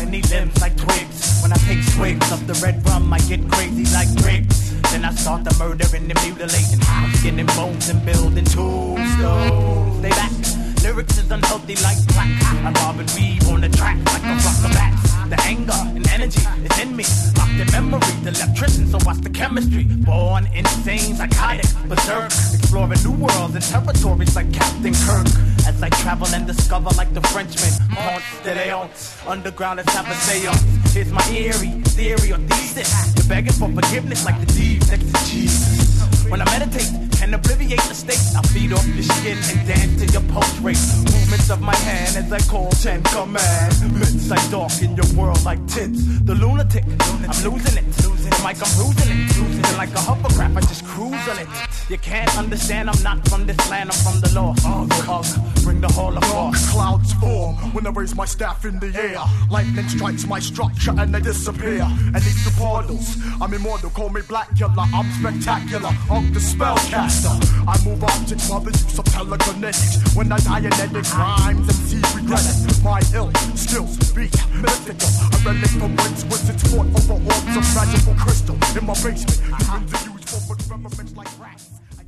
skinny limbs like twigs. When I take swigs of the red rum, I get crazy like Briggs. Then I start the murdering and mutilating. I'm skinning bones and building tombstones. Stay back. Lyrics is unhealthy like crack. I bob and weave on the track like a flock of bats. The anger and energy is in me. Locked in memory, the electrician, so what's the chemistry? Born insane, psychotic, berserk. Exploring new worlds and territories like Captain Kirk. As I travel and discover like the Frenchman. Haunts de Leon, underground let's have a seance. Here's my eerie theory or thesis. You're begging for forgiveness like the thieves next to Jesus. When I meditate and obliviate the state, I feed off your skin and dance to your pulse rate. Movements of my hand as I call 10 commandments. I darken your world like tints. The lunatic, I'm losing it. The mic, I'm losing it. Losing like a hovercraft, I just cruise on it. You can't understand, I'm not from this land, I'm from the law. Bring the whole of dark clouds form when I raise my staff in the air. Lightning strikes my structure and they disappear. And these two portals, I'm immortal, call me Blackula. I'm spectacular, I'm the spellcaster. I move objects while the use of telekinetic. When I Dianetic rhymes, MCs regret it. My ill skills be mythical. A relic from whence wizards fought over orbs of magical crystal. In my basement, humans are used for experiments like rats.